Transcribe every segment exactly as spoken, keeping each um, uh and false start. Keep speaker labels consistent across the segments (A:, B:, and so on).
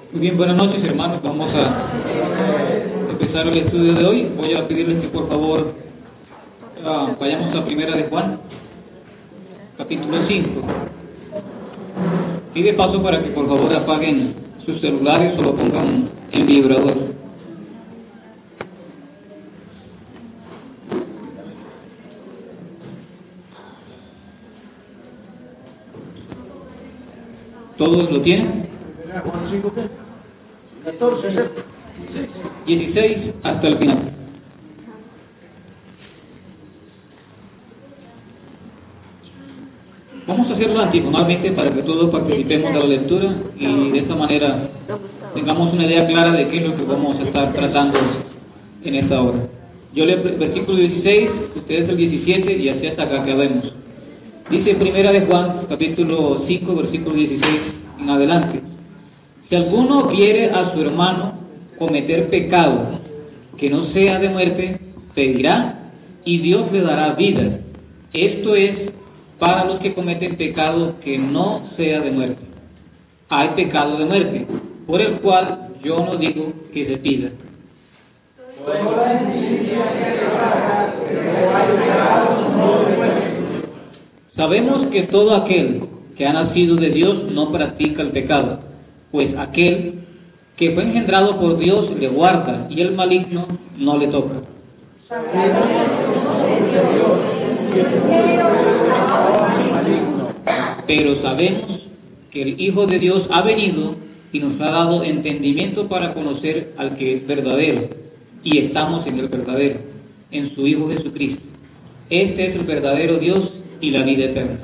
A: Muy bien, buenas noches, hermanos. Vamos a empezar el estudio de hoy. Voy a pedirles que por favor uh, vayamos a Primera de Juan, capítulo cinco. Y de paso para que por favor apaguen sus celulares o lo pongan en vibrador. ¿Todos lo tienen? dieciséis hasta el final. Vamos a hacerlo antiformalmente para que todos participemos de la lectura y de esta manera tengamos una idea clara de qué es lo que vamos a estar tratando en esta hora. Yo leo el versículo dieciséis, ustedes el diecisiete y así hasta que acabemos. Dice Primera de Juan, capítulo cinco, versículo dieciséis en adelante. Si alguno viere a su hermano cometer pecado que no sea de muerte, pedirá y Dios le dará vida. Esto es para los que cometen pecado que no sea de muerte. Hay pecado de muerte, por el cual yo no digo que se pida. Sabemos que todo aquel que ha nacido de Dios no practica el pecado, pues aquel que fue engendrado por Dios le guarda y el maligno no le toca. Pero sabemos que el Hijo de Dios ha venido y nos ha dado entendimiento para conocer al que es verdadero, y estamos en el verdadero, en su Hijo Jesucristo. Este es el verdadero Dios y la vida eterna.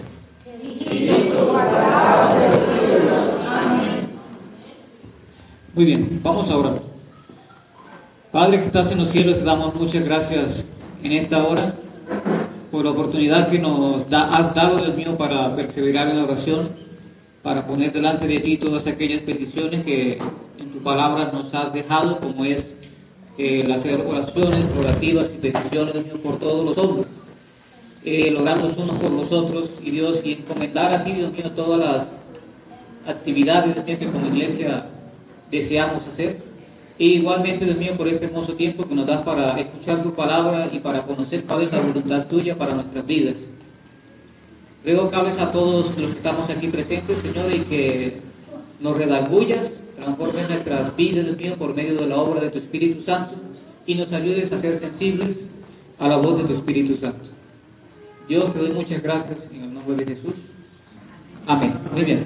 A: Muy bien, vamos a orar. Padre que estás en los cielos, te damos muchas gracias en esta hora por la oportunidad que nos da, has dado, Dios mío, para perseverar en la oración, para poner delante de ti todas aquellas peticiones que en tu palabra nos has dejado, como es eh, el hacer oraciones, orativas y peticiones, Dios mío, por todos los hombres, eh, orando unos por los otros, y Dios, y encomendar así, Dios mío, todas las actividades Dios mío, que como iglesia deseamos hacer. E igualmente, Dios mío, por este hermoso tiempo que nos das para escuchar tu palabra y para conocer cuál es la voluntad tuya para nuestras vidas. Ruego cabes a todos los que estamos aquí presentes, Señor, y que nos redargullas, transformes nuestras vidas, Dios mío, por medio de la obra de tu Espíritu Santo, y nos ayudes a ser sensibles a la voz de tu Espíritu Santo. Dios, te doy muchas gracias en el nombre de Jesús. Amén. Muy bien.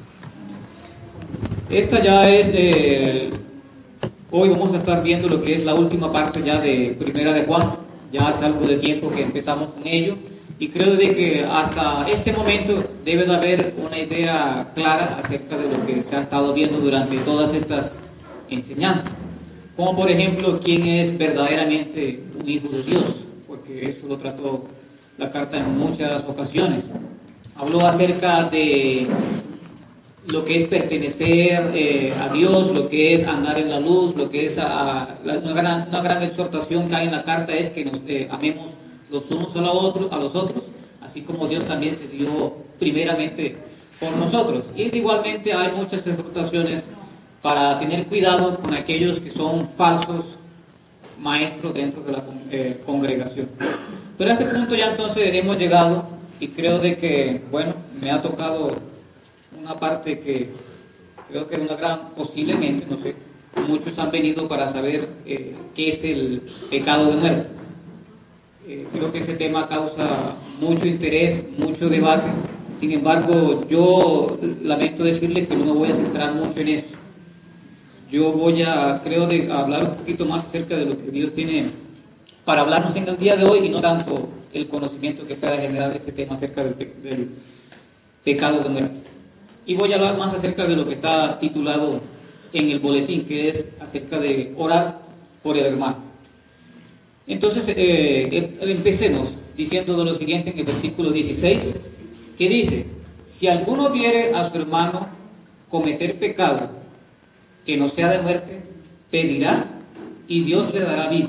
A: Esta ya es... Eh, Hoy vamos a estar viendo lo que es la última parte ya de Primera de Juan. Ya hace algo de tiempo que empezamos con ello, y creo de que hasta este momento debe de haber una idea clara acerca de lo que se ha estado viendo durante todas estas enseñanzas. Como por ejemplo, quién es verdaderamente un hijo de Dios, porque eso lo trató la carta en muchas ocasiones. Habló acerca de lo que es pertenecer eh, a Dios, lo que es andar en la luz, lo que es a, a, la, una, gran, una gran exhortación que hay en la carta es que nos eh, amemos los unos a los otros, a los otros, así como Dios también se dio primeramente por nosotros. Y igualmente hay muchas exhortaciones para tener cuidado con aquellos que son falsos maestros dentro de la eh, congregación. Pero a este punto ya entonces hemos llegado, y creo de que, bueno, me ha tocado una parte que creo que es una gran, posiblemente, no sé, muchos han venido para saber eh, qué es el pecado de muerte. Eh, creo que ese tema causa mucho interés, mucho debate. Sin embargo, yo lamento decirles que no me voy a centrar mucho en eso. Yo voy a, creo, de hablar un poquito más acerca de lo que Dios tiene para hablarnos en el día de hoy, y no tanto el conocimiento que pueda generar este tema acerca del, pe del pecado de muerte. Y voy a hablar más acerca de lo que está titulado en el boletín, que es acerca de orar por el hermano. Entonces, eh, empecemos diciendo de lo siguiente en el versículo dieciséis, que dice: si alguno viere a su hermano cometer pecado que no sea de muerte, pedirá y Dios le dará vida.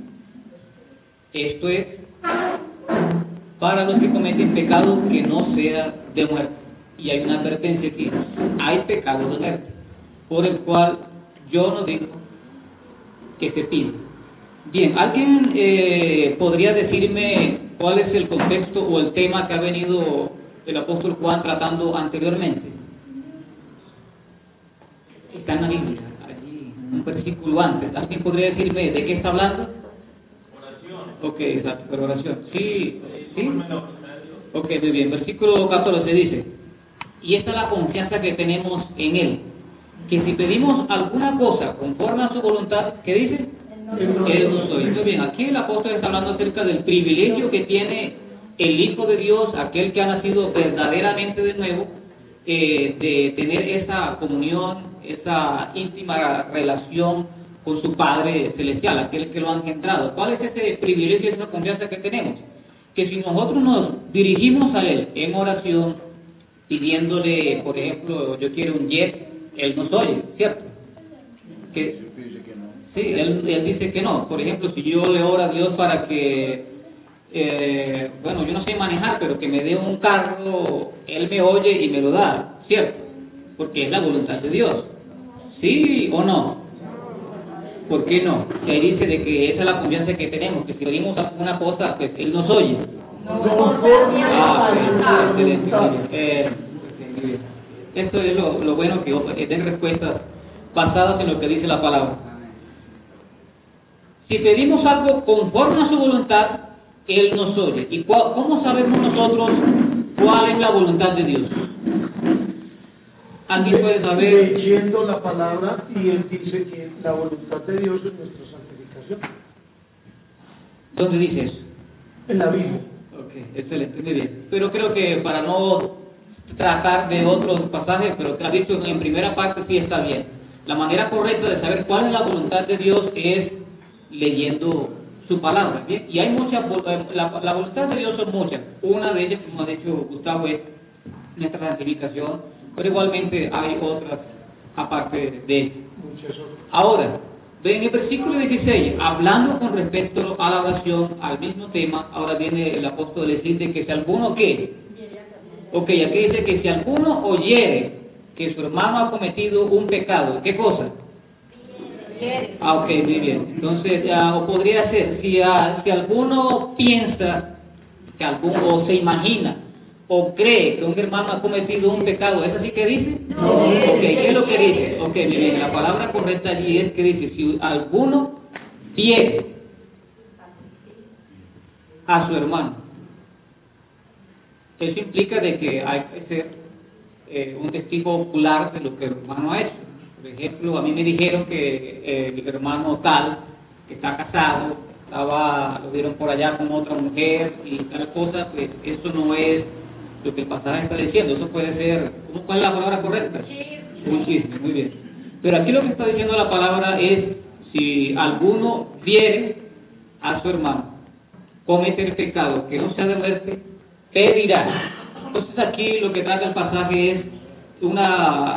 A: Esto es para los que cometen pecado que no sea de muerte. Y hay una advertencia aquí: hay pecado de muerte. por el cual yo no digo que se pide. Bien, ¿alguien eh, podría decirme cuál es el contexto o el tema que ha venido el apóstol Juan tratando anteriormente? Está en la Biblia, allí, un versículo antes. ¿Alguien podría decirme de qué está hablando?
B: Oración.
A: Ok, exacto, pero oración. Sí, sí. Ok, muy bien. Versículo catorce dice: y esta es la confianza que tenemos en Él, que si pedimos alguna cosa conforme a su voluntad, ¿qué dice? Él nos oye. Muy bien, aquí el apóstol está hablando acerca del privilegio que tiene el Hijo de Dios, aquel que ha nacido verdaderamente de nuevo, eh, de tener esa comunión, esa íntima relación con su Padre Celestial, aquel que lo ha engendrado. ¿Cuál es ese privilegio, esa confianza que tenemos? Que si nosotros nos dirigimos a Él en oración, pidiéndole, por ejemplo, yo quiero un jet, Él nos oye, ¿cierto? Que, sí, él, él dice que no. Por ejemplo, si yo le oro a Dios para que, eh, bueno, yo no sé manejar, pero que me dé un carro, Él me oye y me lo da, ¿cierto? Porque es la voluntad de Dios. ¿Sí o no? ¿Por qué no? Y ahí dice de que esa es la confianza que tenemos, que si pedimos alguna cosa, pues Él nos oye. Ah, ok, excelente, muy bien. Eh, ok, muy bien. Esto es lo, lo bueno, que den respuestas basadas en lo que dice la palabra. Si pedimos algo conforme a su voluntad, Él nos oye. ¿Y cuál, cómo sabemos nosotros cuál es la voluntad de Dios? ¿Alguien puede saber?
C: Leyendo la palabra, y Él dice que la voluntad de Dios es nuestra santificación.
A: ¿Dónde dice eso?
C: En la Biblia.
A: Ok, excelente, muy bien. Pero creo que para no tratar de otros pasajes, pero que has dicho en primera parte sí está bien. La manera correcta de saber cuál es la voluntad de Dios es leyendo su palabra, ¿bien? Y hay muchas, la, la voluntad de Dios son muchas. Una de ellas, como ha dicho Gustavo, es nuestra santificación, pero igualmente hay otras aparte de eso. Ahora, en el versículo dieciséis, hablando con respecto a la oración, al mismo tema, ahora viene el apóstol a decir de que si alguno ¿qué? Ok, aquí dice que si alguno oyere que su hermano ha cometido un pecado, ¿qué cosa? Ah, ok, muy bien. Entonces, ya, o podría ser, si, a, si alguno piensa, que alguno, o se imagina, o cree que un hermano ha cometido un pecado, ¿es así que dice? No. Ok, ¿qué es lo que dice? Ok, muy bien, la palabra correcta allí es que dice, si alguno viere a su hermano, eso implica de que hay que ser eh, un testigo ocular de lo que el hermano ha hecho. Por ejemplo, a mí me dijeron que eh, el hermano tal, que está casado, estaba, lo vieron por allá con otra mujer y tal cosa, pues eso no es lo que el pasaje está diciendo. Eso puede ser, ¿cuál es la palabra correcta? Un chisme, muy bien. Pero aquí lo que está diciendo la palabra es, si alguno viere a su hermano cometer pecado que no sea de muerte, pedirá. Entonces aquí lo que trata el pasaje es una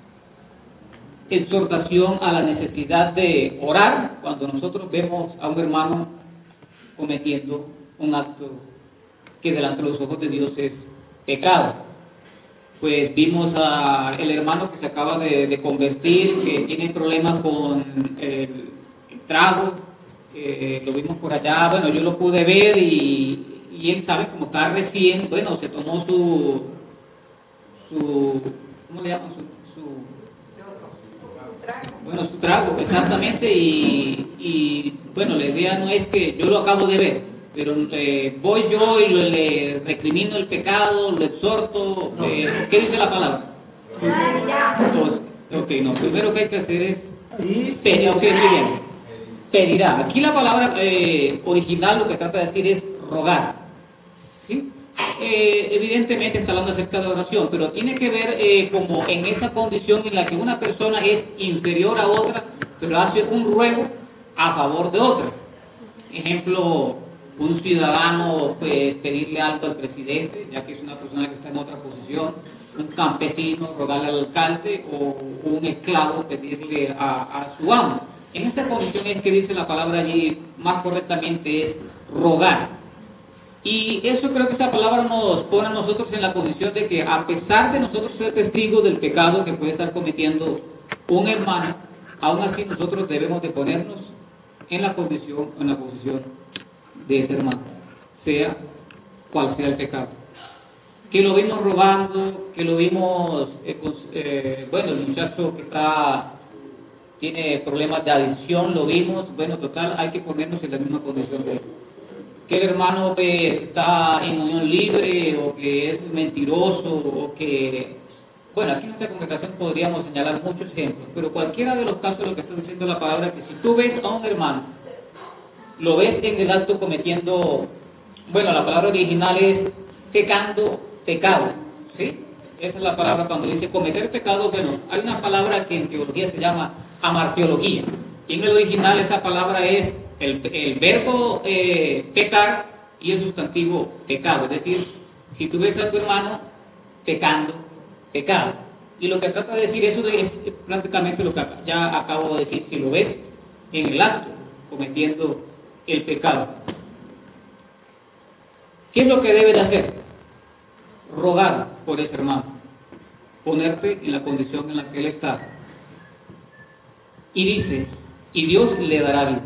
A: exhortación a la necesidad de orar cuando nosotros vemos a un hermano cometiendo un acto que delante de los ojos de Dios es pecado. Pues vimos al hermano que se acaba de, de convertir, que tiene problemas con el, el trago, eh, lo vimos por allá, bueno, yo lo pude ver y, y él sabe, como está recién, bueno, se tomó su, su ¿cómo le llaman? Su, su Bueno, su trago, exactamente, y, y bueno, la idea no es que yo lo acabo de ver, pero eh, voy yo y le, le recrimino el pecado, lo exhorto, eh, ¿qué dice la palabra? Entonces, ok, no, primero que hay que hacer es pedir, ok, muy bien, pedirá. Aquí la palabra eh, original lo que trata de decir es rogar, ¿sí? Eh, evidentemente está hablando acerca de oración, pero tiene que ver eh, como en esa condición en la que una persona es inferior a otra, pero hace un ruego a favor de otra. Ejemplo, un ciudadano pues pedirle algo al presidente, ya que es una persona que está en otra posición, un campesino rogarle al alcalde, o un esclavo pedirle a, a su amo. En esta condición es que dice la palabra allí, más correctamente es rogar. Y eso creo que esa palabra nos pone a nosotros en la posición de que a pesar de nosotros ser testigos del pecado que puede estar cometiendo un hermano, aún así nosotros debemos de ponernos en la condición, en la posición de ese hermano, sea cual sea el pecado. Que lo vimos robando, que lo vimos, eh, pues, eh, bueno, el muchacho que está, tiene problemas de adicción, lo vimos, bueno, total, hay que ponernos en la misma condición de él. Que el hermano que está en unión libre, o que es mentiroso, o que, bueno, aquí en esta congregación podríamos señalar muchos ejemplos, pero cualquiera de los casos, lo que está diciendo la palabra, que si tú ves a un hermano, lo ves en el acto cometiendo, bueno, la palabra original es pecando pecado, ¿sí? Esa es la palabra cuando dice cometer pecado. Bueno, hay una palabra que en teología se llama amartiología, y en el original esa palabra es el, el verbo eh, pecar y el sustantivo pecado, es decir, si tú ves a tu hermano pecando pecado, y lo que trata de decir eso es prácticamente lo que ya acabo de decir, si lo ves en el acto cometiendo el pecado. ¿Qué es lo que debes de hacer? Rogar por ese hermano, ponerte en la condición en la que él está. Y dice, y Dios le dará vida.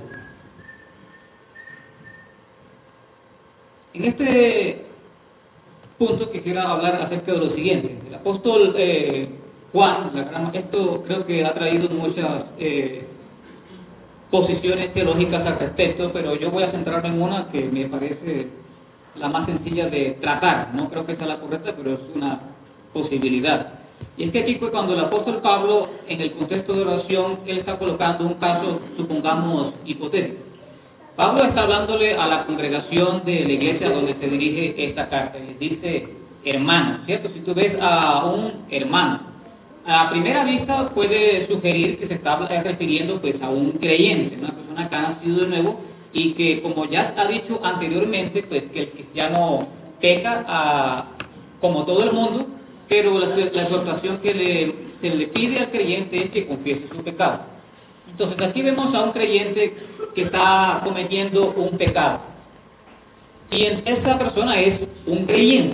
A: En este punto quisiera hablar acerca de lo siguiente. El apóstol eh, Juan, la, esto creo que ha traído muchas eh, posiciones teológicas al respecto, pero yo voy a centrarme en una que me parece la más sencilla de tratar. No creo que sea la correcta, pero es una posibilidad. Y es que aquí fue cuando el apóstol Pablo, en el contexto de oración, él está colocando un caso, supongamos, hipotético. Pablo está hablándole a la congregación de la iglesia donde se dirige esta carta. Les dice hermano, ¿cierto? Si tú ves a un hermano, a primera vista puede sugerir que se está refiriendo pues a un creyente, una persona que ha nacido de nuevo, y que, como ya ha dicho anteriormente, pues que el cristiano peca a, como todo el mundo, pero la, la exhortación que le, se le pide al creyente es que confiese su pecado. Entonces aquí vemos a un creyente que está cometiendo un pecado, y esta persona es un creyente.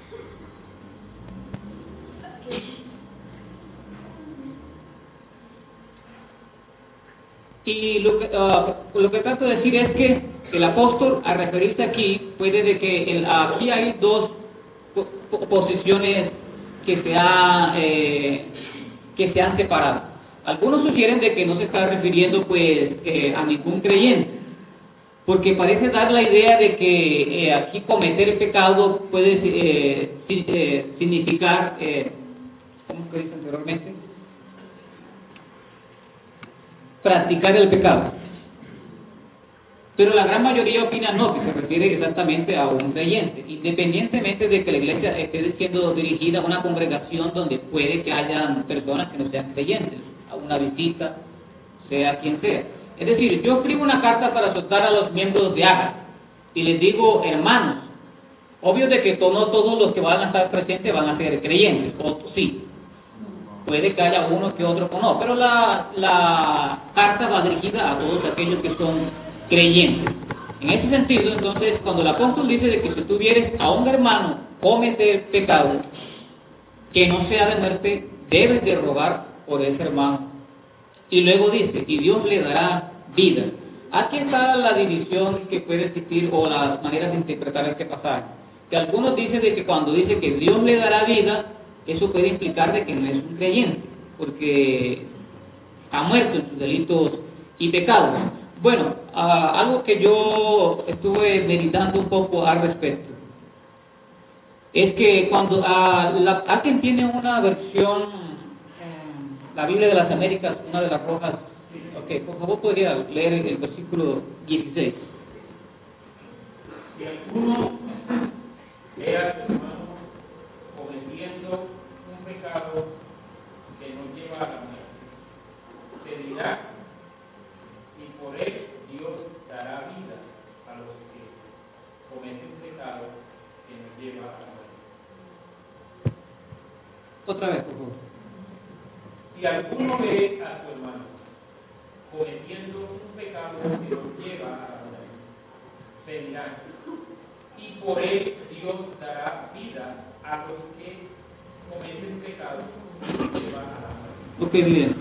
A: Y lo que, uh, lo que trato de decir es que el apóstol, al referirse aquí, puede de que el, aquí hay dos posiciones que se, ha, eh, que se han separado. Algunos sugieren de que no se está refiriendo pues eh, a ningún creyente, porque parece dar la idea de que eh, aquí cometer el pecado puede eh, eh, significar, eh, ¿cómo que dice anteriormente? Practicar el pecado. Pero la gran mayoría opina no, que se refiere exactamente a un creyente, independientemente de que la iglesia esté siendo dirigida a una congregación donde puede que haya personas que no sean creyentes, a una visita, sea quien sea. Es decir, yo escribo una carta para soltar a los miembros de A G A y les digo hermanos. Obvio de que no todos los que van a estar presentes van a ser creyentes, otros sí. Puede que haya uno que otro que no, pero la, la carta va dirigida a todos aquellos que son creyentes. En ese sentido, entonces, cuando el apóstol dice de que si tú vieres a un hermano cometer pecado que no sea de muerte, debes de rogar por ese hermano. Y luego dice, y Dios le dará vida. Aquí está la división que puede existir, o las maneras de interpretar este pasaje. Que algunos dicen de que cuando dice que Dios le dará vida, eso puede implicar de que no es un creyente, porque ha muerto en sus delitos y pecados. Bueno, uh, algo que yo estuve meditando un poco al respecto, es que cuando uh, la, alguien tiene una versión, um, la Biblia de las Américas, una de las rojas, ok, por favor podría leer el versículo dieciséis.
B: Si alguno ve a su hermano cometiendo un pecado que nos lleva a la muerte, se dirá, y por él Dios dará vida a los que cometen un pecado que nos lleva a la muerte.
A: Otra vez, por favor.
B: Si alguno ve a su hermano cometiendo un pecado que nos lleva a la muerte, se dirá, y por él Dios dará vida a los que cometen un pecado que nos lleva a la muerte.
A: Ok, bien.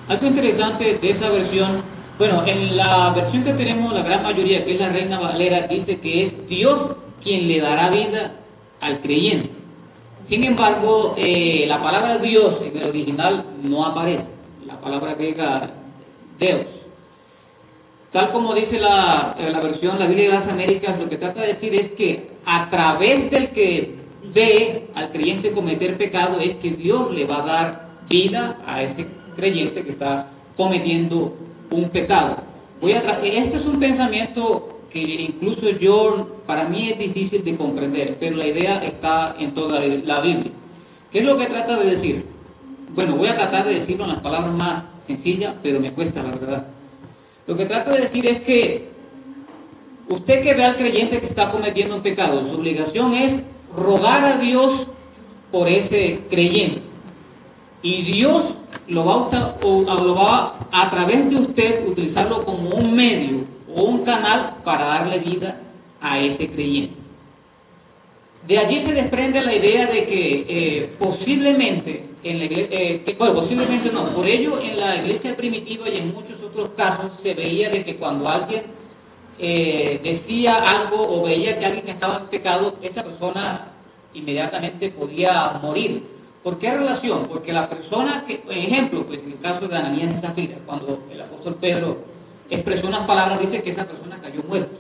A: Algo interesante de esa versión, bueno, en la versión que tenemos la gran mayoría, que es la Reina Valera, dice que es Dios quien le dará vida al creyente. Sin embargo, eh, la palabra Dios en el original no aparece, la palabra griega Deus. Tal como dice la, la versión, la Biblia de las Américas, lo que trata de decir es que a través del que ve al creyente cometer pecado, es que Dios le va a dar vida a ese creyente que está cometiendo un pecado. Voy a tra- este es un pensamiento que incluso yo, para mí es difícil de comprender, pero la idea está en toda la Biblia. ¿Qué es lo que trata de decir? Bueno, voy a tratar de decirlo en las palabras más sencillas, pero me cuesta, la verdad. Lo que trata de decir es que usted que ve al creyente que está cometiendo un pecado, su obligación es rogar a Dios por ese creyente. Y Dios lo va a, usar, o, lo va a, a través de usted, utilizarlo como un medio o un canal para darle vida a ese creyente. De allí se desprende la idea de que eh, posiblemente, en la iglesia, eh, que, bueno, posiblemente no, por ello en la iglesia primitiva y en muchos otros casos se veía de que cuando alguien eh, decía algo o veía que alguien estaba en pecado, esa persona inmediatamente podía morir. ¿Por qué relación? Porque la persona que, por ejemplo, pues en el caso de Ananías y Zafira, cuando el apóstol Pedro expresó unas palabras, dice que esa persona cayó muerta.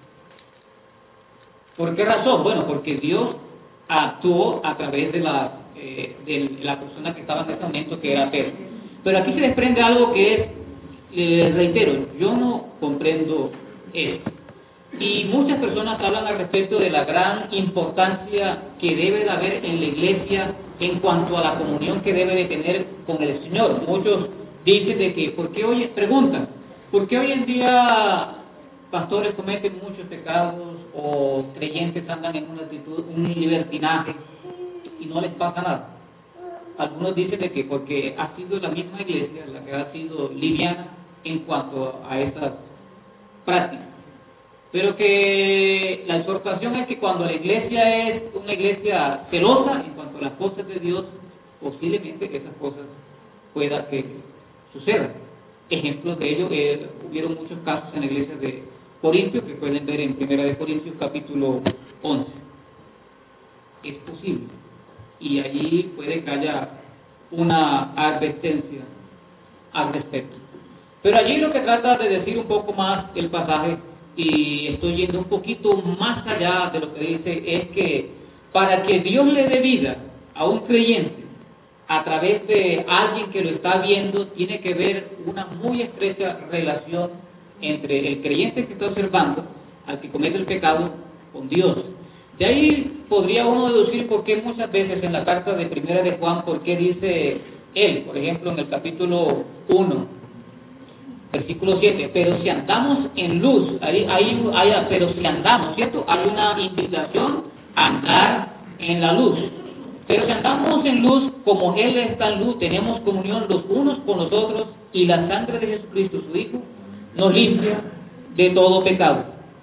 A: ¿Por qué razón? Bueno, porque Dios actuó a través de la, eh, de la persona que estaba en ese momento, que era Pedro. Pero aquí se desprende algo que es, eh, reitero, yo no comprendo esto. Y muchas personas hablan al respecto de la gran importancia que debe de haber en la iglesia en cuanto a la comunión que debe de tener con el Señor. Muchos dicen de que, ¿por qué hoy, preguntan, ¿por qué hoy en día pastores cometen muchos pecados o creyentes andan en una actitud, un libertinaje y no les pasa nada? Algunos dicen de que porque ha sido la misma iglesia la que ha sido liviana en cuanto a esas prácticas. Pero que la exhortación es que cuando la iglesia es una iglesia celosa en cuanto a las cosas de Dios, posiblemente esas cosas pueda que sucedan. Ejemplos de ello, eh, hubieron muchos casos en la iglesia de Corintios, que pueden ver en Primera de Corintios capítulo once. Es posible. Y allí puede que haya una advertencia al respecto. Pero allí lo que trata de decir un poco más el pasaje, y estoy yendo un poquito más allá de lo que dice, es que para que Dios le dé vida a un creyente a través de alguien que lo está viendo, tiene que haber una muy estrecha relación entre el creyente que está observando al que comete el pecado con Dios. De ahí podría uno deducir por qué muchas veces en la carta de Primera de Juan, por qué dice él, por ejemplo en el capítulo uno, versículo siete, pero si andamos en luz, ahí, ahí, ahí, pero si andamos, ¿cierto? Hay una invitación a andar en la luz. Pero si andamos en luz, como Él está en luz, tenemos comunión los unos con los otros, y la sangre de Jesucristo, su Hijo, nos limpia de todo pecado.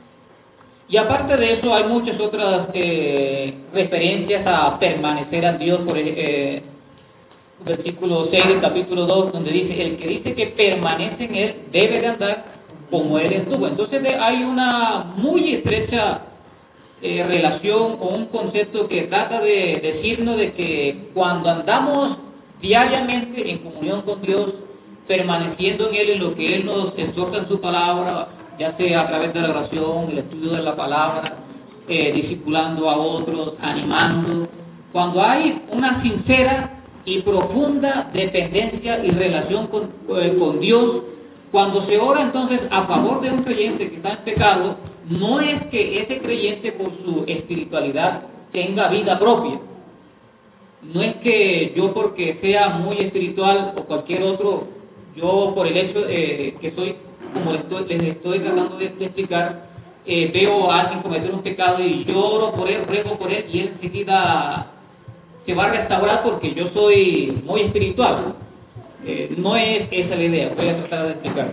A: Y aparte de eso, hay muchas otras eh, referencias a permanecer en Dios, por eh, versículo seis del capítulo dos, donde dice, el que dice que permanece en Él debe de andar como Él estuvo. Entonces hay una muy estrecha eh, relación o un concepto que trata de decirnos de que cuando andamos diariamente en comunión con Dios, permaneciendo en Él, en lo que Él nos exhorta en su palabra, ya sea a través de la oración, el estudio de la palabra, eh, discipulando a otros, animando, cuando hay una sincera y profunda dependencia y relación con, eh, con Dios, cuando se ora entonces a favor de un creyente que está en pecado, no es que ese creyente por su espiritualidad tenga vida propia. No es que yo porque sea muy espiritual o cualquier otro, yo por el hecho eh, que soy, como les estoy, les estoy tratando de, de explicar, eh, veo a alguien cometer un pecado y yo oro por él, ruego por él y él enseguida se va a restaurar porque yo soy muy espiritual. Eh, no es esa la idea, voy a tratar de explicar.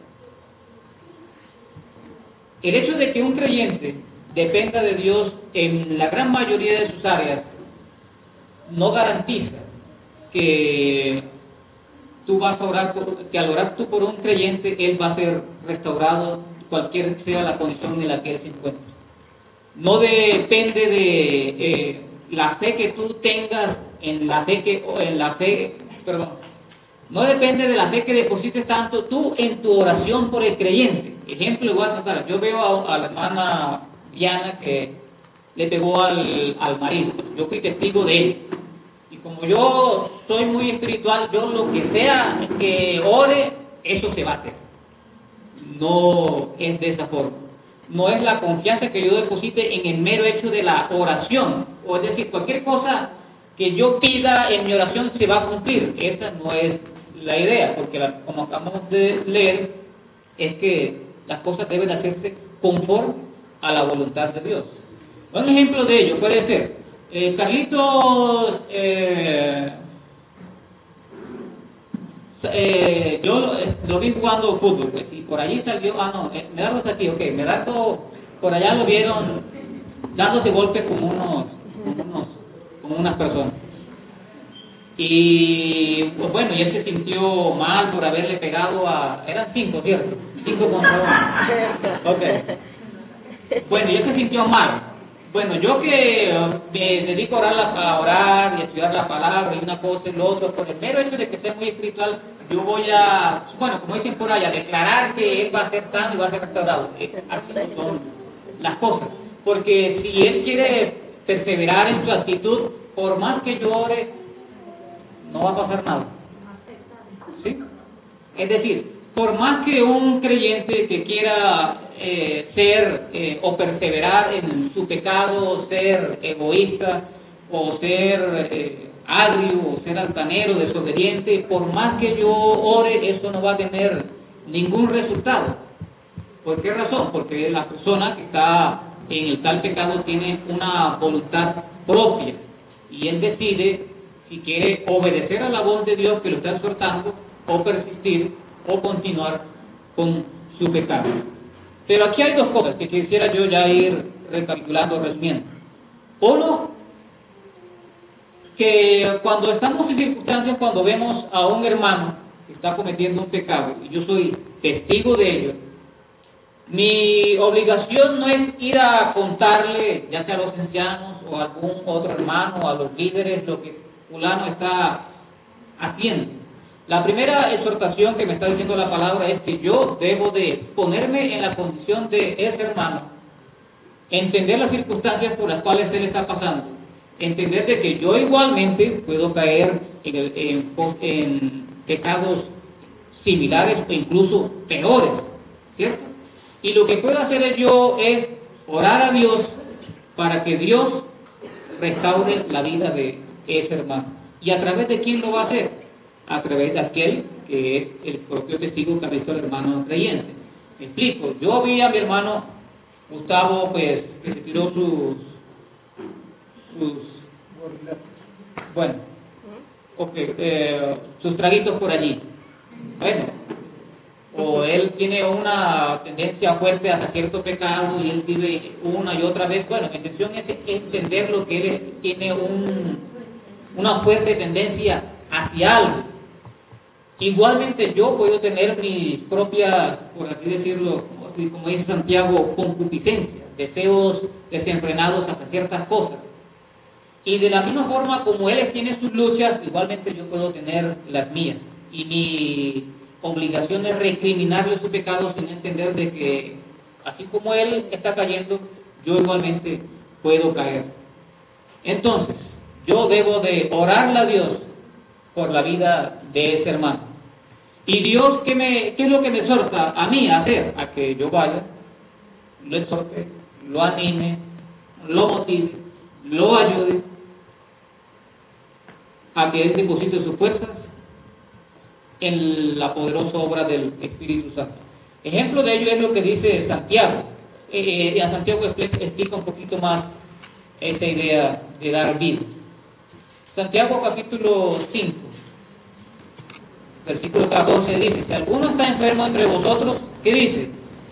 A: El hecho de que un creyente dependa de Dios en la gran mayoría de sus áreas no garantiza que tú vas a orar, por, que al orar tú por un creyente, él va a ser restaurado, cualquier sea la condición en la que él se encuentre. No depende de eh, la fe que tú tengas en la fe que, o en la fe, perdón, no depende de la fe que deposites tanto tú en tu oración por el creyente. Ejemplo, voy a tratar, yo veo a, a la hermana Diana que le pegó al, al marido, yo fui testigo de él. Y como yo soy muy espiritual, yo lo que sea que ore, eso se va a hacer. No es de esa forma. No es la confianza que yo deposite en el mero hecho de la oración. O es decir, cualquier cosa que yo pida en mi oración se va a cumplir. Esa no es la idea, porque la, como acabamos de leer, es que las cosas deben hacerse conforme a la voluntad de Dios. Un ejemplo de ello puede ser, eh, Carlitos, eh, eh, yo lo, lo vi jugando fútbol, pues, y por allí salió, ah no, eh, Medardo está aquí, ok, Medardo, por allá lo vieron dándose golpes como unos, como unos, como unas personas. Y pues, bueno, y él se sintió mal por haberle pegado a, eran cinco, ¿cierto? Cinco contra uno. Ok. Bueno, y él se sintió mal. Bueno, yo que me dedico a orar, a orar y a estudiar la palabra y una cosa y lo otro, por el mero hecho de que sea muy espiritual, yo voy a, bueno, como dicen por allá, declarar que él va a ser sano y va a ser restaurado. Así no son las cosas. Porque si él quiere perseverar en su actitud, por más que yo ore, no va a pasar nada. ¿Sí? Es decir, por más que un creyente que quiera eh, ser eh, o perseverar en su pecado, ser egoísta o ser eh, agrio o ser altanero, desobediente, por más que yo ore, eso no va a tener ningún resultado. ¿Por qué razón? Porque la persona que está en el tal pecado tiene una voluntad propia y él decide si quiere obedecer a la voz de Dios que lo está exhortando o persistir o continuar con su pecado. Pero aquí hay dos cosas que quisiera yo ya ir recapitulando, resumiendo. Uno, que cuando estamos en circunstancias, cuando vemos a un hermano que está cometiendo un pecado, y yo soy testigo de ello, mi obligación no es ir a contarle, ya sea a los ancianos o a algún otro hermano, a los líderes, lo que fulano está haciendo. La primera exhortación que me está diciendo la palabra es que yo debo de ponerme en la condición de ese hermano, entender las circunstancias por las cuales él está pasando, entender de que yo igualmente puedo caer en, el, en, en pecados similares o incluso peores, ¿cierto? Y lo que puedo hacer yo es orar a Dios para que Dios restaure la vida de ese hermano. ¿Y a través de quién lo va a hacer? A través de aquel que es el propio testigo que ha visto al hermano creyente. Me explico, yo vi a mi hermano Gustavo, pues, que se tiró sus, sus bueno, okay, eh, sus traguitos por allí. Bueno, o él tiene una tendencia fuerte hacia cierto pecado y él vive una y otra vez. Bueno, mi intención es entender lo que él tiene un, una fuerte tendencia hacia algo. Igualmente yo puedo tener mis propias, por así decirlo, como dice Santiago, concupiscencias, deseos desenfrenados hacia ciertas cosas. Y de la misma forma como él tiene sus luchas, igualmente yo puedo tener las mías. Y mi obligación es recriminarle su pecado sin entender de que, así como él está cayendo, yo igualmente puedo caer. Entonces, yo debo de orarle a Dios por la vida de ese hermano. Y Dios, ¿qué, me, ¿qué es lo que me exhorta a mí a hacer? A que yo vaya, lo exhorte, lo anime, lo motive, lo ayude, a que él deposite sus fuerzas en la poderosa obra del Espíritu Santo. Ejemplo de ello es lo que dice Santiago. Eh, y a Santiago explica un poquito más esta idea de dar vida. Santiago capítulo cinco, versículo catorce dice, si alguno está enfermo entre vosotros, ¿qué dice?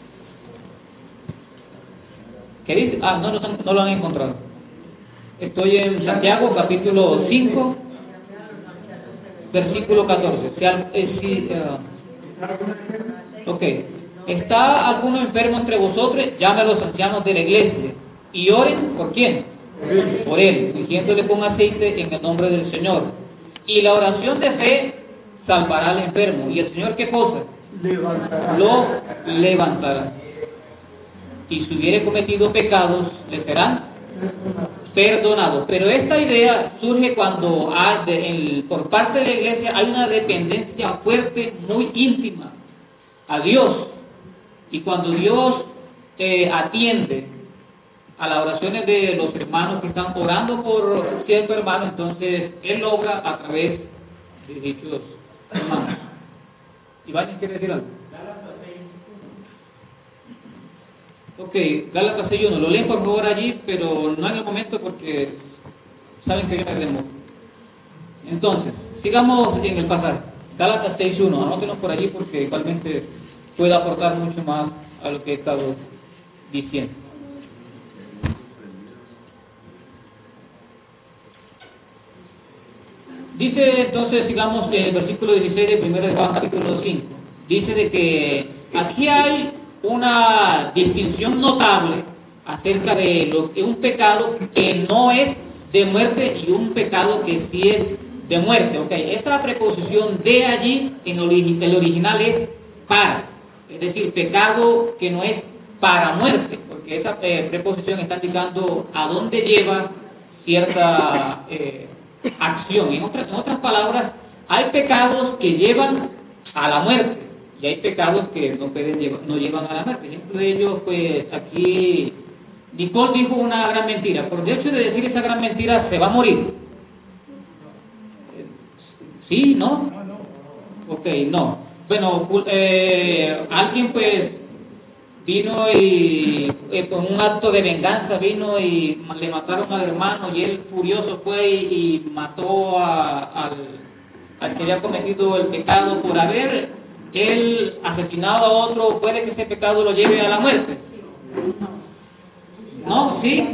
A: ¿Qué dice? Ah, no, no, no lo han encontrado. Estoy en Santiago capítulo cinco, versículo catorce. Si, al- eh, si, uh, ok. ¿Está alguno enfermo entre vosotros? Llame a los ancianos de la iglesia y oren ¿por quién? Por él, ungiéndole con aceite en el nombre del Señor. Y la oración de fe salvará al enfermo. ¿Y el Señor qué cosa?
C: Levantará.
A: Lo levantará. Y si hubiere cometido pecados, le serán perdonados. Pero esta idea surge cuando hay de- en- por parte de la iglesia hay una dependencia fuerte, muy íntima a Dios. Y cuando Dios eh, atiende a las oraciones de los hermanos que están orando por cierto hermano, entonces Él obra a través de dichos hermanos. Iván, ¿quiere decir algo? Ok, Gálatas seis uno, lo leen por favor allí, pero no en el momento porque saben que yo me demoro. Entonces, sigamos en el pasaje. Gálatas seis uno, anótenos por allí porque igualmente puede aportar mucho más a lo que he estado diciendo. Dice entonces, sigamos en el versículo dieciséis de primero de Juan capítulo cinco. Dice de que aquí hay una distinción notable acerca de lo que un pecado que no es de muerte y un pecado que sí es de muerte. Okay, esta preposición de allí en el original es para, es decir, pecado que no es para muerte, porque esa eh, preposición está indicando a dónde lleva cierta eh, acción. En otras, en otras palabras, hay pecados que llevan a la muerte y hay pecados que no, pueden llevar, no llevan a la muerte. Ejemplo de ellos, pues aquí Nicole dijo una gran mentira. Por el hecho de decir esa gran mentira, se va a morir. ¿Sí? ¿No? Ok, no. Bueno, eh, alguien pues vino y eh, con un acto de venganza vino y le mataron al hermano y él furioso fue y, y mató a, al, al que había cometido el pecado por haber él asesinado a otro. Puede que ese pecado lo lleve a la muerte. ¿No? ¿Sí?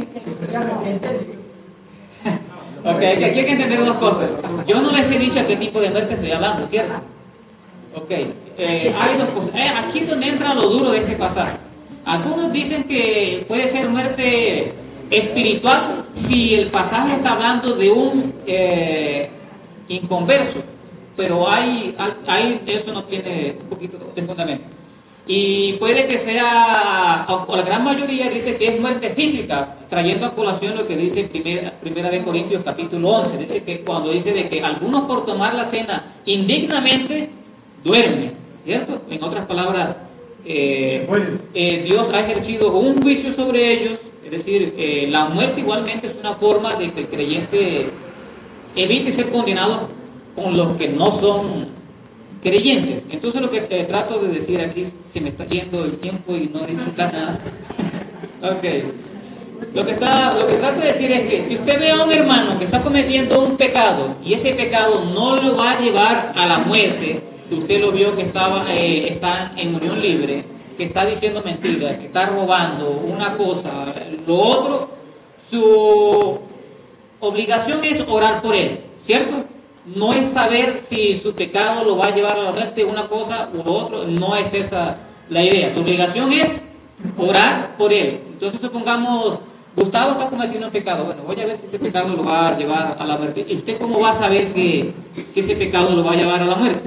A: Ok, aquí hay que entender dos cosas. Yo no les he dicho a qué tipo de muerte estoy hablando, ¿cierto? Ok, eh, hay dos cosas. Eh, aquí es donde entra lo duro de este pasaje. Algunos dicen que puede ser muerte espiritual si el pasaje está hablando de un eh, inconverso, pero hay, hay, eso no tiene un poquito de fundamento. Y puede que sea, o la gran mayoría dice que es muerte física, trayendo a colación lo que dice primera, primera de Corintios capítulo once, dice que cuando dice de que algunos por tomar la cena indignamente duermen, ¿cierto? En otras palabras, eh, eh, Dios ha ejercido un juicio sobre ellos, es decir, eh, la muerte igualmente es una forma de que el creyente evite ser condenado con los que no son creyentes. Entonces lo que te trato de decir aquí, se me está yendo el tiempo y no dice nada. Ok. Lo que, está, lo que trato de decir es que si usted ve a un hermano que está cometiendo un pecado y ese pecado no lo va a llevar a la muerte, si usted lo vio que estaba eh, está en unión libre, que está diciendo mentiras, que está robando una cosa, lo otro, su obligación es orar por él, ¿cierto? No es saber si su pecado lo va a llevar a la muerte, una cosa u otro, no es esa la idea. Su obligación es orar por él. Entonces supongamos, Gustavo está cometiendo un pecado, bueno, voy a ver si ese pecado lo va a llevar a la muerte. ¿Y usted cómo va a saber que, que ese pecado lo va a llevar a la muerte?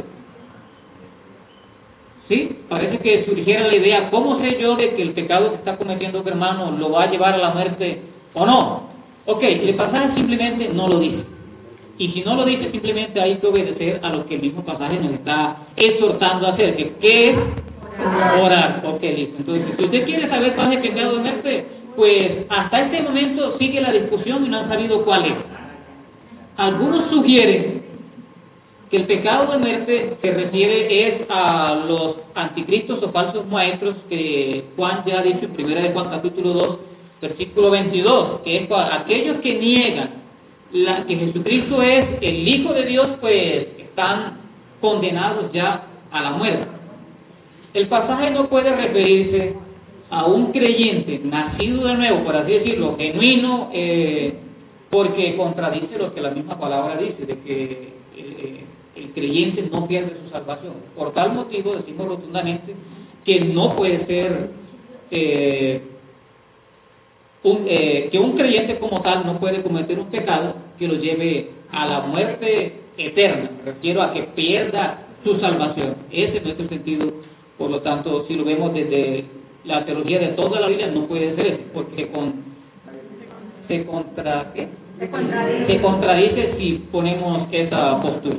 A: ¿Sí? Parece que surgiera la idea, ¿cómo sé yo de que el pecado que está cometiendo mi hermano lo va a llevar a la muerte o no? Ok, el pasaje simplemente no lo dice. Y si no lo dice, simplemente hay que obedecer a lo que el mismo pasaje nos está exhortando a hacer. que ¿Qué es? Orar. Ok, listo. Entonces, si usted quiere saber cuál es el pecado de muerte, pues hasta este momento sigue la discusión y no han sabido cuál es. Algunos sugieren que el pecado de muerte se refiere es a los anticristos o falsos maestros que Juan ya ha dicho en primera de Juan capítulo dos, versículo veintidós, que es para aquellos que niegan la, que Jesucristo es el Hijo de Dios, pues están condenados ya a la muerte. El pasaje no puede referirse a un creyente nacido de nuevo, por así decirlo, genuino, eh, porque contradice lo que la misma palabra dice, de que eh, El creyente no pierde su salvación. Por tal motivo decimos rotundamente que no puede ser, eh, un, eh, que un creyente como tal no puede cometer un pecado que lo lleve a la muerte eterna. Me refiero a que pierda su salvación. Ese no es el sentido. Por lo tanto, si lo vemos desde la teología de toda la Biblia, no puede ser eso, porque con, se, contra, ¿qué? se, contradice. se contradice si ponemos esa postura.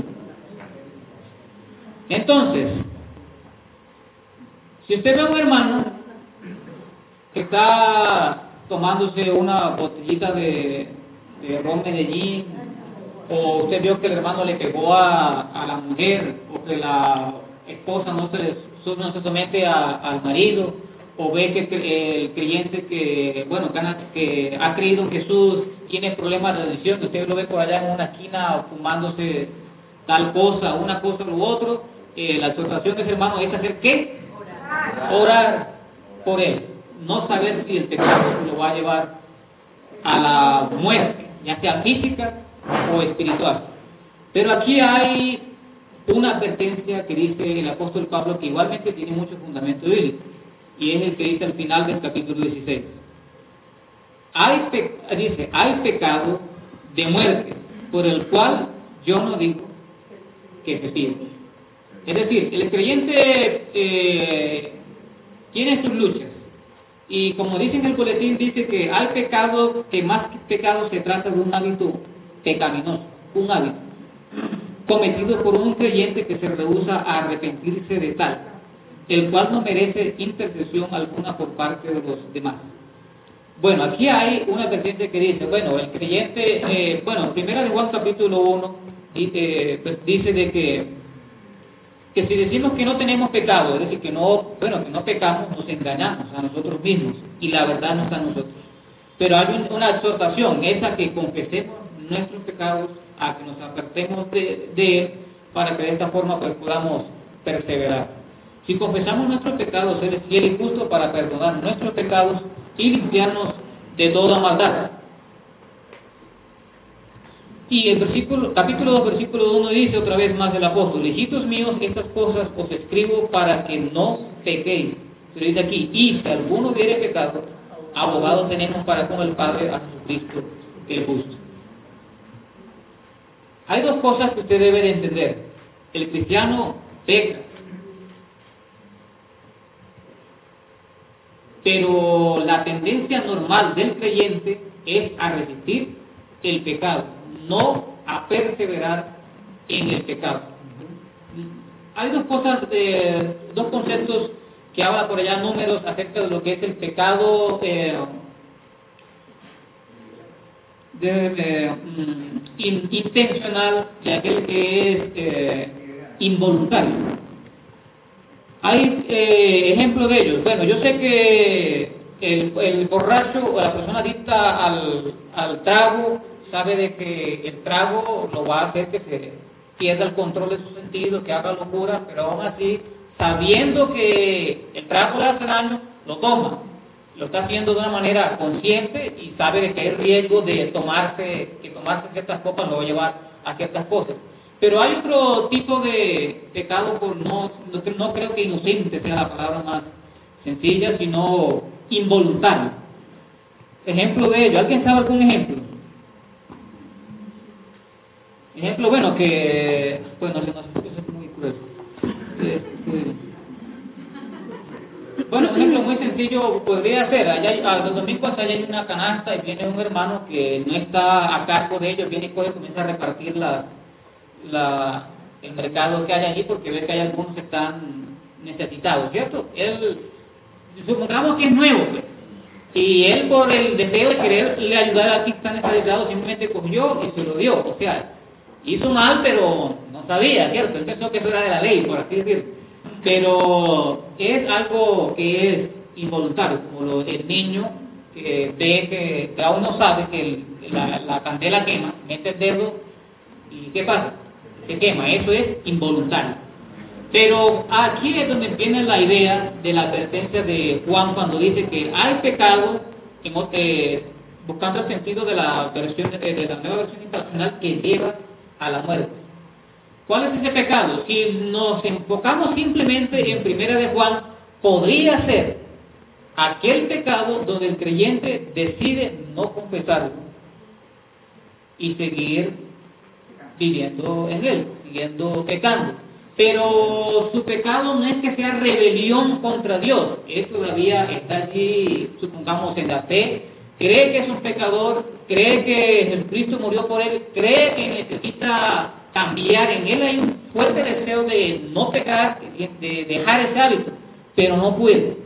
A: Entonces, si usted ve a un hermano que está tomándose una botellita de, de ron Medellín, o usted vio que el hermano le pegó a, a la mujer, o que la esposa no se, no se somete a, al marido, o ve que el creyente que, bueno, que ha, que ha creído en Jesús tiene problemas de adicción, usted lo ve por allá en una esquina fumándose tal cosa, una cosa u otro, eh, la exhortación de ese hermano es hacer ¿qué? Orar. Orar por él, no saber si el pecado lo va a llevar a la muerte, ya sea física o espiritual. Pero aquí hay una advertencia que dice el apóstol Pablo que igualmente tiene mucho fundamento bíblico, y es el que dice al final del capítulo dieciséis. Hay pe- dice, hay pecado de muerte, por el cual yo no digo que se pida. Es decir, el creyente eh, tiene sus luchas, y como dice en el boletín, dice que hay pecado que más que pecado se trata de un hábito pecaminoso, un hábito cometido por un creyente que se rehúsa a arrepentirse de tal, el cual no merece intercesión alguna por parte de los demás. Bueno, aquí hay una advertencia que dice, bueno, el creyente, eh, bueno, primera de Juan capítulo uno, dice, pues, dice de que, que si decimos que no tenemos pecado, es decir, que no, bueno, que no pecamos, nos engañamos a nosotros mismos, y la verdad no está en nosotros. Pero hay un, una exhortación, esa que confesemos nuestros pecados, a que nos apartemos de, de él, para que de esta forma pues podamos perseverar. Si confesamos nuestros pecados, Él es fiel y justo para perdonar nuestros pecados y limpiarnos de toda maldad. Y el versículo, capítulo dos, versículo uno dice otra vez más el apóstol: hijitos míos, estas cosas os escribo para que no pequéis. Pero dice aquí, y si alguno hubiere pecado, abogado tenemos para con el Padre, a Jesucristo el justo. Hay dos cosas que usted debe de entender. El cristiano peca, pero la tendencia normal del creyente es a resistir el pecado, no a perseverar en el pecado. Hay dos cosas, eh, dos conceptos que habla por allá números acerca de lo que es el pecado eh, de, de, um, in, intencional y aquel que es eh, involuntario. Hay eh, ejemplos de ellos. Bueno, yo sé que el, el borracho o la persona adicta al, al trago sabe de que el trago lo va a hacer que se pierda el control de sus sentidos, que haga locura, pero aún así, sabiendo que el trago le hace daño, lo toma. Lo está haciendo de una manera consciente y sabe de que hay riesgo de tomarse, que tomarse ciertas copas lo va a llevar a ciertas cosas. Pero hay otro tipo de pecado, por no, no, no creo que inocente sea la palabra más sencilla, sino involuntario. Ejemplo de ello, ¿alguien sabe algún ejemplo? Ejemplo, bueno, que, bueno, no sé, eso es muy cruel. Este, bueno, un ejemplo muy sencillo podría ser, allá hay, a los domingos allá hay una canasta y viene un hermano que no está a cargo de ellos, viene y puede comenzar a repartir la, la, el mercado que hay allí porque ve que hay algunos que están necesitados, ¿cierto? Él, supongamos que es nuevo, pues, y él por el deseo de quererle ayudar a quien está necesitado simplemente cogió y se lo dio, o sea, hizo mal pero no sabía, ¿cierto? Él pensó que eso era de la ley, por así decirlo. Pero es algo que es involuntario, como lo, el niño que ve que, que aún no sabe que el, la, la candela quema, mete el dedo y ¿qué pasa? Se quema, eso es involuntario. Pero aquí es donde viene la idea de la advertencia de Juan cuando dice que hay pecado, eh, buscando el sentido de la versión de, de la nueva versión internacional, que lleva a la muerte. ¿Cuál es ese pecado? Si nos enfocamos simplemente en Primera de Juan, podría ser aquel pecado donde el creyente decide no confesarlo y seguir viviendo en él, siguiendo pecando. Pero su pecado no es que sea rebelión contra Dios, él todavía está allí, supongamos, en la fe, cree que es un pecador, cree que Jesucristo murió por él, cree que necesita cambiar, en él hay un fuerte deseo de no pecar, de dejar ese hábito, pero no puede.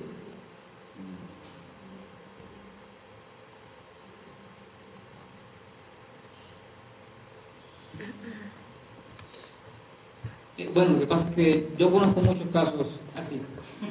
A: Bueno, lo que pasa es que yo conozco muchos casos así.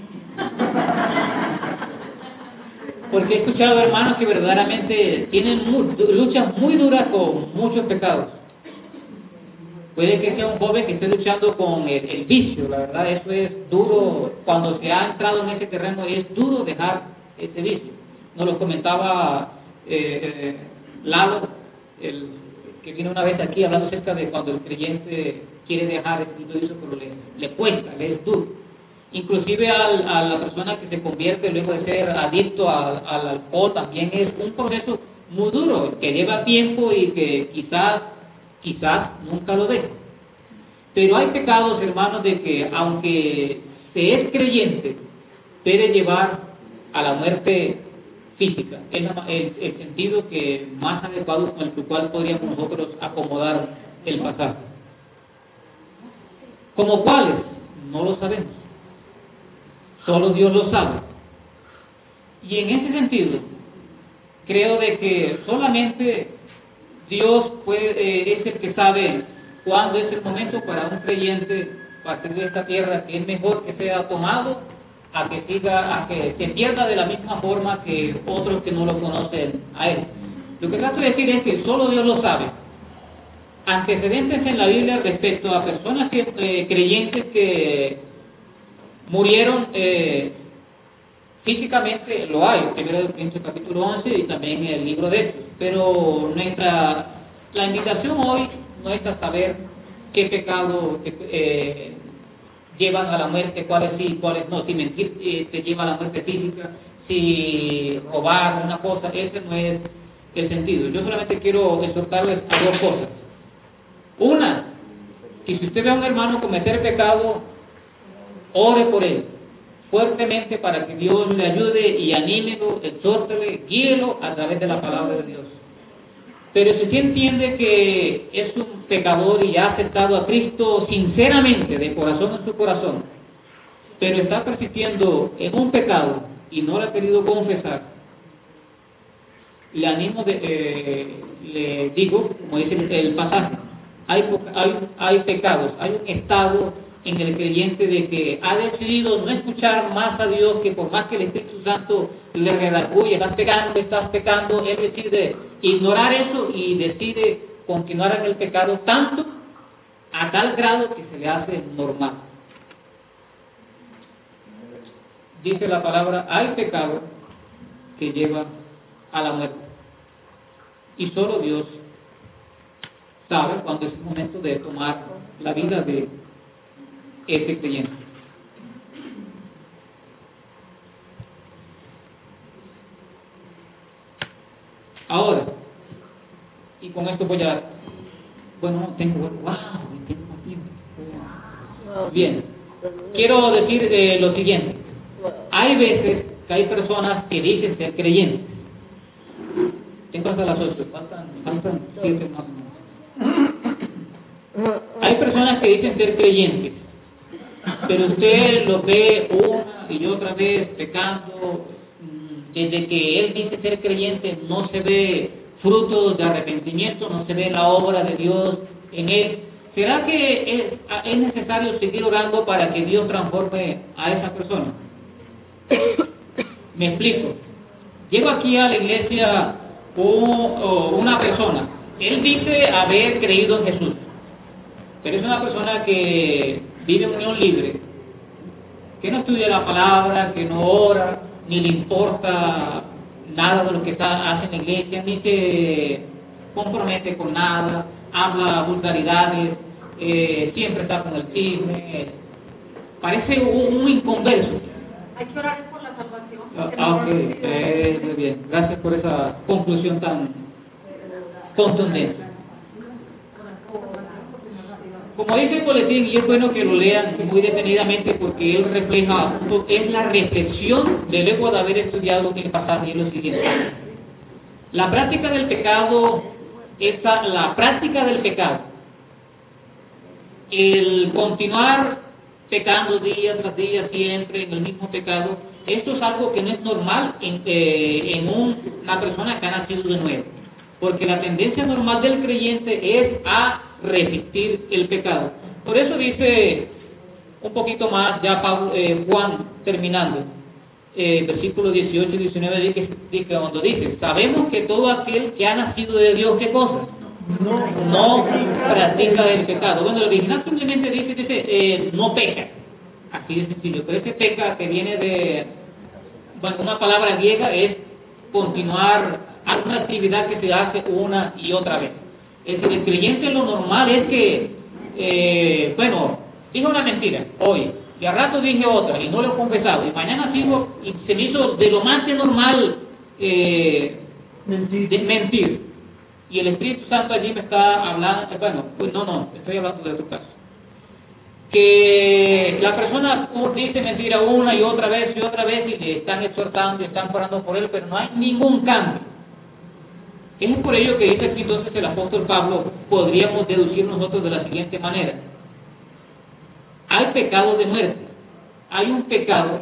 A: Porque he escuchado hermanos que verdaderamente tienen muy, luchas muy duras con muchos pecados. Puede que sea un joven que esté luchando con el, el vicio, la verdad, eso es duro. Cuando se ha entrado en ese terreno es duro dejar ese vicio. Nos lo comentaba eh, eh, Lalo, el que vino una vez aquí hablando acerca de cuando el creyente quiere dejar el vicio, pero le, le cuesta, le es duro. Inclusive al, a la persona que se convierte luego de ser adicto al, al alcohol también es un proceso muy duro, que lleva tiempo y que quizás, quizás nunca lo deje. Pero hay pecados, hermanos, de que aunque se es creyente, puede llevar a la muerte física. Es el, el sentido que más adecuado con el cual podríamos nosotros acomodar el pasaje. ¿Como cuáles? No lo sabemos. Solo Dios lo sabe. Y en ese sentido, creo de que solamente Dios puede, eh, es el que sabe cuándo es el momento para un creyente partir de esta tierra, que es mejor que sea tomado a que siga, a que se pierda de la misma forma que otros que no lo conocen a él. Lo que trato de decir es que solo Dios lo sabe. Antecedentes en la Biblia respecto a personas que, eh, creyentes que murieron eh, físicamente, lo hay, primero de Corintios capítulo once y también en el libro de Hechos. Pero nuestra, la invitación hoy no es a saber qué pecado eh, llevan a la muerte, cuáles sí y cuáles no. Si mentir eh, te lleva a la muerte física, si robar una cosa, ese no es el sentido. Yo solamente quiero exhortarles a dos cosas. Una, que si usted ve a un hermano cometer pecado, ore por él fuertemente para que Dios le ayude y anímelo, exhórtele, guíelo a través de la palabra de Dios. Pero si usted entiende que es un pecador y ha aceptado a Cristo sinceramente, de corazón en su corazón, pero está persistiendo en un pecado y no lo ha querido confesar, le animo, de, eh, le digo, como dice el, el pasaje, hay, hay, hay pecados, hay un estado en el creyente de que ha decidido no escuchar más a Dios, que por más que el Espíritu Santo le redarguye, estás pecando, estás pecando, él decide ignorar eso y decide continuar en el pecado tanto, a tal grado que se le hace normal. Dice la palabra, hay pecado que lleva a la muerte. Y solo Dios sabe cuándo es el momento de tomar la vida de ese creyente. Ahora, y con esto voy a, bueno, no tengo, wow, tengo más tiempo. Bien, quiero decir eh, lo siguiente. Hay veces que hay personas que dicen ser creyentes. Tengo hasta las ocho, faltan, faltan siete más o menos. Hay personas que dicen ser creyentes, pero usted lo ve una y otra vez pecando. Desde que él dice ser creyente no se ve frutos de arrepentimiento, no se ve la obra de Dios en él. ¿Será que es, es necesario seguir orando para que Dios transforme a esa persona? Me explico. Llego aquí a la iglesia un, una persona, él dice haber creído en Jesús, pero es una persona que vive en unión libre, que no estudia la palabra, que no ora, ni le importa nada de lo que está, hace en la iglesia, ni se compromete con nada, habla vulgaridades, eh, siempre está con el chisme, parece un, un inconverso.
D: Hay que orar por la salvación.
A: Ah, ah, ok, eh, muy bien, gracias por esa conclusión tan contundente. Como dice el boletín, y es bueno que lo lean muy detenidamente porque él refleja, es la reflexión de luego de haber estudiado el pasaje y lo siguiente. La práctica del pecado, esa, la práctica del pecado, el continuar pecando día tras día siempre en el mismo pecado, esto es algo que no es normal en, eh, en un, una persona que ha nacido de nuevo, porque la tendencia normal del creyente es a resistir el pecado. Por eso dice un poquito más ya Pablo, eh, Juan terminando, eh, versículos dieciocho y diecinueve, dice, dice, cuando dice, sabemos que todo aquel que ha nacido de Dios, ¿qué cosa?
C: No,
A: No practica el pecado. Bueno, el original simplemente dice, dice eh, no peca, así de sencillo, pero ese peca que viene de, bueno, una palabra griega es continuar alguna actividad que se hace una y otra vez. Es decir, el creyente lo normal es que, eh, bueno, dije una mentira hoy, y al rato dije otra, y no lo he confesado, y mañana sigo, y se me hizo de lo más de normal eh,
C: mentir.
A: de mentir. Y el Espíritu Santo allí me está hablando, bueno, pues no, no, estoy hablando de otro caso. Que la persona dice mentira una y otra vez y otra vez, y le están exhortando y están orando por él, pero no hay ningún cambio. Es por ello que dice aquí entonces el apóstol Pablo, podríamos deducir nosotros de la siguiente manera. Hay pecado de muerte, hay un pecado,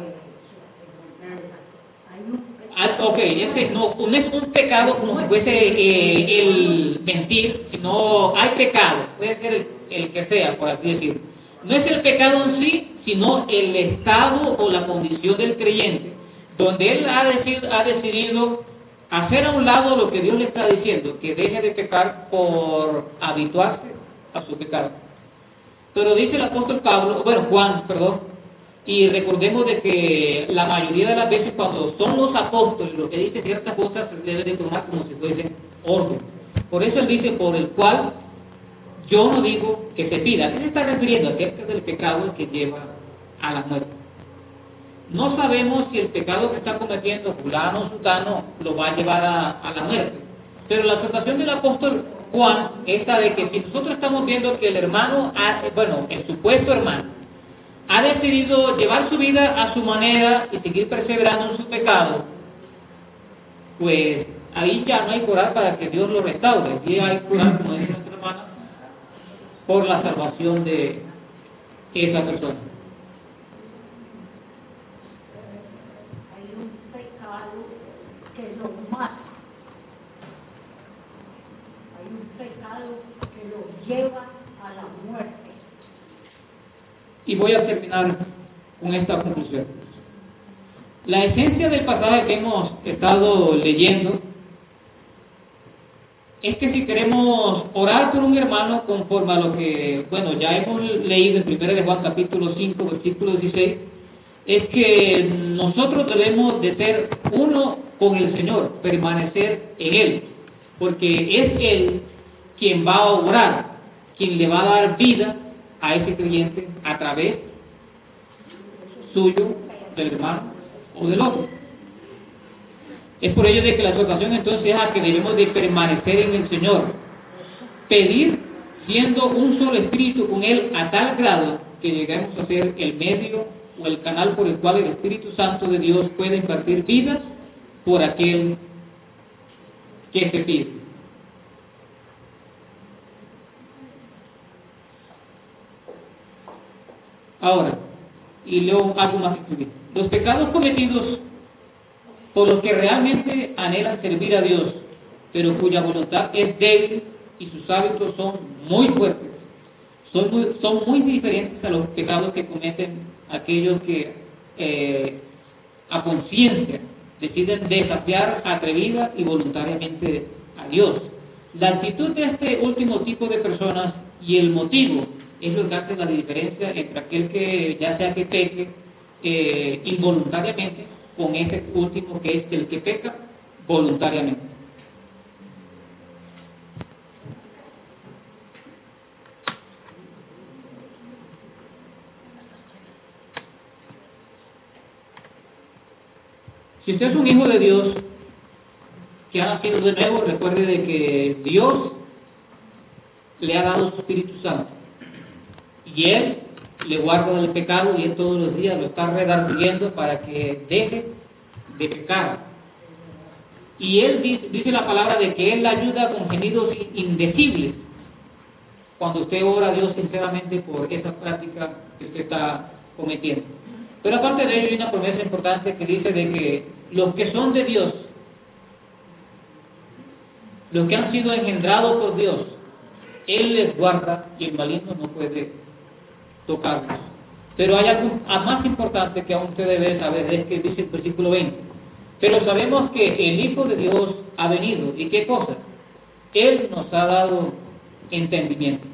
A: hay, ok, ese no, no es un pecado como si fuese eh, el mentir, sino hay pecado, puede ser el, el que sea, por así decirlo. No es el pecado en sí, sino el estado o la condición del creyente, donde él ha decidido, ha decidido hacer a un lado lo que Dios le está diciendo, que deje de pecar por habituarse a su pecado. Pero dice el apóstol Pablo, bueno, Juan, perdón, y recordemos de que la mayoría de las veces cuando son los apóstoles los que dicen ciertas cosas se deben de tomar como si fuesen orden. Por eso él dice, por el cual yo no digo que se pida. ¿A qué se está refiriendo? Acerca del pecado que lleva a la muerte. No sabemos si el pecado que está cometiendo fulano o sutano lo va a llevar a, a la muerte. Pero la observación del apóstol Juan es la de que si nosotros estamos viendo que el hermano, ha, bueno, el supuesto hermano, ha decidido llevar su vida a su manera y seguir perseverando en su pecado, pues ahí ya no hay que orar para que Dios lo restaure. Y hay que orar, como dice nuestra hermana, por la salvación de esa persona.
D: Que lo mata. Hay un pecado que lo lleva a la muerte.
A: Y voy a terminar con esta conclusión. La esencia del pasaje que hemos estado leyendo es que si queremos orar por un hermano conforme a lo que, bueno, ya hemos leído en primera de Juan capítulo cinco, versículo dieciséis, es que nosotros debemos de ser uno con el Señor, permanecer en Él, porque es Él quien va a obrar, quien le va a dar vida a ese creyente a través suyo, del hermano o del otro. Es por ello de que la exhortación entonces es a que debemos de permanecer en el Señor, pedir siendo un solo espíritu con Él a tal grado que lleguemos a ser el medio o el canal por el cual el Espíritu Santo de Dios puede impartir vidas por aquel que se pide. Ahora, y leo algo más escrito. Los pecados cometidos por los que realmente anhelan servir a Dios, pero cuya voluntad es débil y sus hábitos son muy fuertes, son muy, son muy diferentes a los pecados que cometen aquellos que eh, a conciencia deciden desafiar atrevida y voluntariamente a Dios. La actitud de este último tipo de personas y el motivo es lo que hace la diferencia entre aquel que ya sea que peque eh, involuntariamente con ese último que es el que peca voluntariamente. Si usted es un hijo de Dios que ha nacido de nuevo, recuerde de que Dios le ha dado su Espíritu Santo y Él le guarda del pecado y Él todos los días lo está redarguyendo para que deje de pecar. Y Él dice, dice la palabra de que Él la ayuda con gemidos indecibles cuando usted ora a Dios sinceramente por esa práctica que usted está cometiendo. Pero aparte de ello hay una promesa importante que dice de que los que son de Dios, los que han sido engendrados por Dios, Él les guarda y el maligno no puede tocarlos. Pero hay algo más importante que aún usted debe saber, es que dice el versículo veinte. Pero sabemos que el Hijo de Dios ha venido. ¿Y qué cosa? Él nos ha dado entendimiento.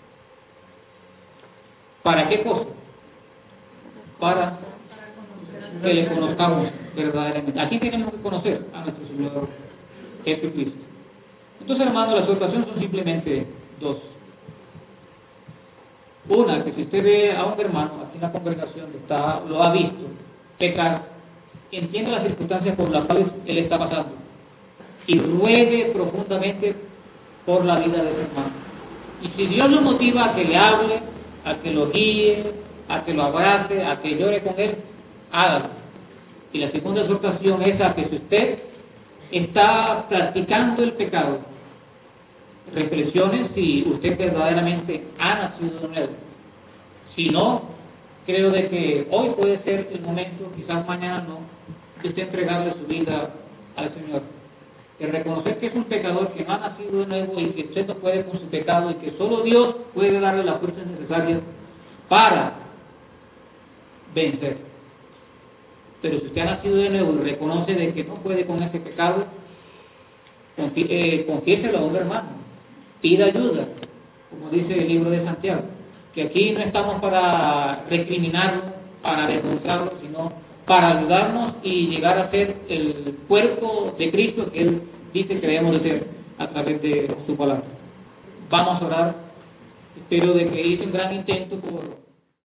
A: ¿Para qué cosa? Para que le conozcamos verdaderamente. Aquí tenemos que conocer a nuestro Señor Jesucristo. Entonces, hermanos, la exhortación son simplemente dos. Una, que si usted ve a un hermano aquí en la congregación, está, lo ha visto pecar, entienda las circunstancias por las cuales él está pasando y ruegue profundamente por la vida de su hermano. Y si Dios lo motiva a que le hable, a que lo guíe, a que lo abrace, a que llore con él, hágalo. Y la segunda exhortación es a que si usted está practicando el pecado, reflexione si usted verdaderamente ha nacido de nuevo. Si no, creo de que hoy puede ser el momento, quizás mañana no, de usted entregarle su vida al Señor. De reconocer que es un pecador, que no ha nacido de nuevo y que usted no puede con su pecado y que solo Dios puede darle las fuerzas necesarias para vencer. Pero si usted ha nacido de nuevo y reconoce de que no puede con ese pecado, confi eh, confiéselo a un hermano, pida ayuda, como dice el libro de Santiago, que aquí no estamos para recriminarlo, para avergonzarlo, sino para ayudarnos y llegar a ser el cuerpo de Cristo que Él dice que debemos de ser a través de su palabra. Vamos a orar. Espero de que hice un gran intento por